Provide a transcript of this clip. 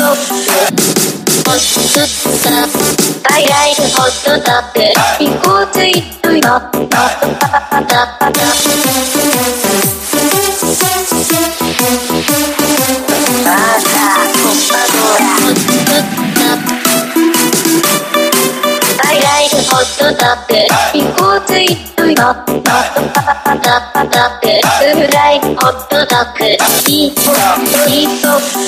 ップホットタップ大ライフホットタップbecause it's notタ大ライフホットタップbecause it's notタップフライホットタップヒート